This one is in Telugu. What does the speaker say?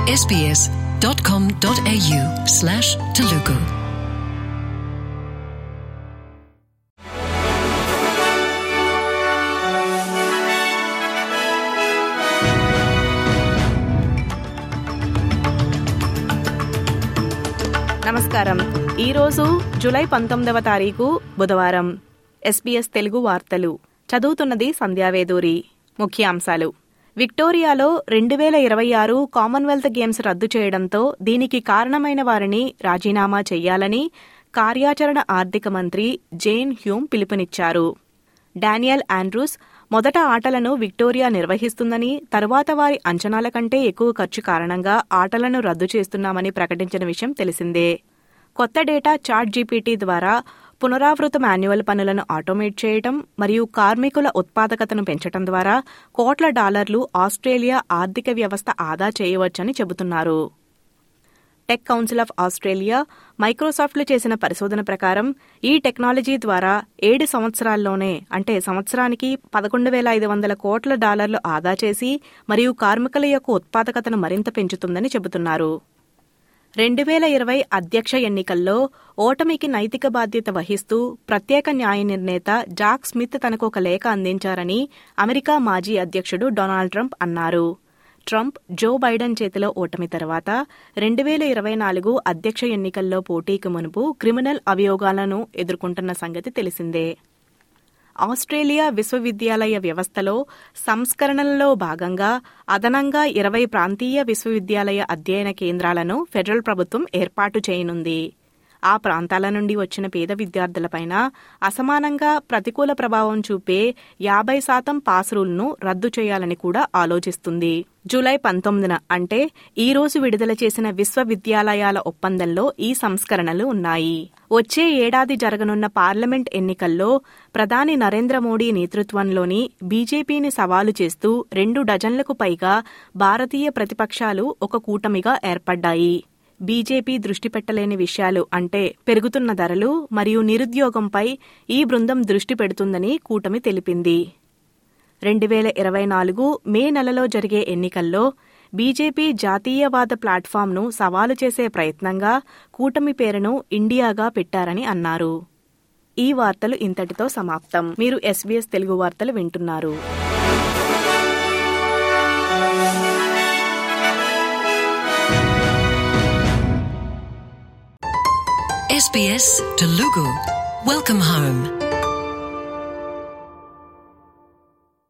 sbs.com.au/Telugu. నమస్కారం. ఈరోజు జూలై 19వ తారీఖు బుధవారం. SBS తెలుగు వార్తలు చదువుతున్నది సంధ్యావేదూరి. ముఖ్యాంశాలు: విక్టోరియాలో 2026 కామన్వెల్త్ గేమ్స్ రద్దు చేయడంతో దీనికి కారణమైన వారిని రాజీనామా చేయాలని కార్యాచరణ ఆర్థిక మంత్రి జేన్ హ్యూమ్ పిలుపునిచ్చారు. డానియల్ ఆండ్రూస్ మొదట ఆటలను విక్టోరియా నిర్వహిస్తుందని, తరువాత వారి అంచనాల కంటే ఎక్కువ ఖర్చు కారణంగా ఆటలను రద్దు చేస్తున్నామని ప్రకటించిన విషయం తెలిసిందే. కొత్త డేటా చాట్ జీపీటీ ద్వారా పునరావృత మాన్యువల్ పనులను ఆటోమేట్ చేయడం మరియు కార్మికుల ఉత్పాదకతను పెంచడం ద్వారా కోట్ల డాలర్లు ఆస్ట్రేలియా ఆర్థిక వ్యవస్థ ఆదా చేయవచ్చని చెబుతున్నారు. టెక్ కౌన్సిల్ ఆఫ్ ఆస్ట్రేలియా, మైక్రోసాఫ్ట్లు చేసిన పరిశోధన ప్రకారం ఈ టెక్నాలజీ ద్వారా 7 సంవత్సరాల్లోనే, అంటే సంవత్సరానికి $11,500 కోట్ల ఆదా చేసి మరియు కార్మికుల యొక్క ఉత్పాదకతను మరింత పెంచుతుందని చెబుతున్నారు. 2020 అధ్యక్ష ఎన్నికల్లో ఓటమికి నైతిక బాధ్యత వహిస్తూ ప్రత్యేక న్యాయ నిర్ణేత జాక్ స్మిత్ తనకు ఒక లేఖ అందించారని అమెరికా మాజీ అధ్యక్షుడు డొనాల్డ్ ట్రంప్ అన్నారు. ట్రంప్ జో బైడెన్ చేతిలో ఓటమి తర్వాత 2024 అధ్యక్ష ఎన్నికల్లో పోటీకి మునుపు క్రిమినల్ అభియోగాలను ఎదుర్కొంటున్న సంగతి తెలిసిందే. ఆస్ట్రేలియా విశ్వవిద్యాలయ వ్యవస్థలో సంస్కరణలలో భాగంగా అదనంగా 20 ప్రాంతీయ విశ్వవిద్యాలయ అధ్యయన కేంద్రాలను ఫెడరల్ ప్రభుత్వం ఏర్పాటు చేయనుంది. ఆ ప్రాంతాల నుండి వచ్చిన పేద విద్యార్థులపైన అసమానంగా ప్రతికూల ప్రభావం చూపే 50% పాస్ రూల్ను రద్దు చేయాలని కూడా ఆలోచిస్తుంది. జూలై 19న, అంటే ఈ రోజు విడుదల చేసిన విశ్వవిద్యాలయాల ఒప్పందంలో ఈ సంస్కరణలు ఉన్నాయి. వచ్చే ఏడాది జరగనున్న పార్లమెంట్ ఎన్నికల్లో ప్రధాని నరేంద్ర మోడీ నేతృత్వంలోని బీజేపీని సవాలు చేస్తూ 2 డజన్లకు పైగా భారతీయ ప్రతిపక్షాలు ఒక కూటమిగా ఏర్పడ్డాయి. బీజేపీ దృష్టి పెట్టలేని విషయాలు అంటే పెరుగుతున్న ధరలు మరియు నిరుద్యోగంపై ఈ బృందం దృష్టి పెడుతుందని కూటమి తెలిపింది. 2024 మే నెలలో జరిగే ఎన్నికల్లో బీజేపీ జాతీయవాద ప్లాట్ఫామ్ను సవాలు చేసే ప్రయత్నంగా కూటమి పేరును ఇండియాగా పెట్టారని అన్నారు. ఈ వార్తలు ఇంతటితో సమాప్తం. మీరు SBS తెలుగు వార్తలు వింటున్నారు. SBS Telugu. Welcome home.